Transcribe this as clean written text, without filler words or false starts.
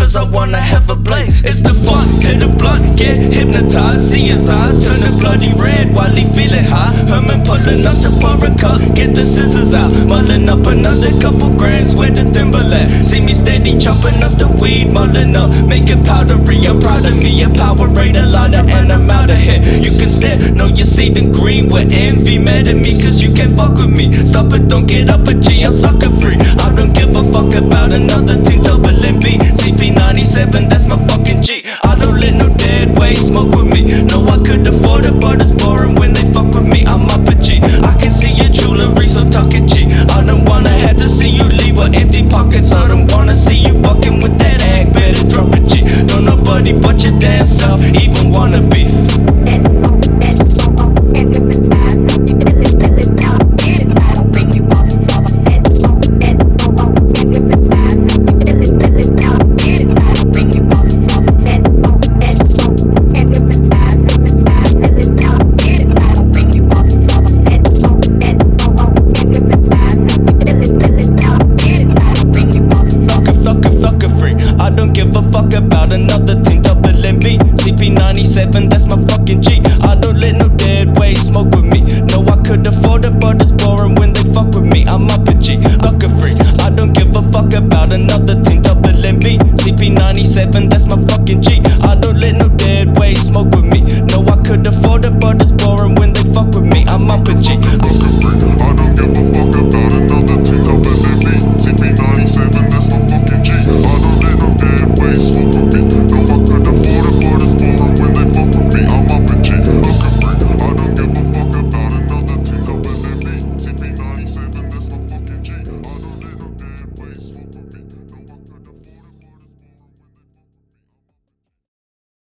cause I wanna have a blaze. It's the fuck, hit a blunt, get hypnotized. See his eyes turn to bloody red while he feeling high. Herman pulling up to pour a cup, get the scissors out. Mulling up another couple grams, where the Timberland. See me steady chopping up the weed, mulling up, make it powdery. I'm proud of me, a Powerade, a lighter, and I'm out of here. You can stare, know you see the green with envy. Mad at me cause you can't fuck with me. Stop it, don't get up a G, I'm sucker free. I don't give a fuck about another thing, double B. CP97, that's my fucking G. I don't let no dead weight smoke with me. No, I could afford it, but it's boring when they fuck with me. I'm up a G, I can see your jewelry, so tuck it G. I don't wanna have to see you leave with empty pockets. I don't wanna see you walking with that act, better drop a G. Don't nobody but your damn self.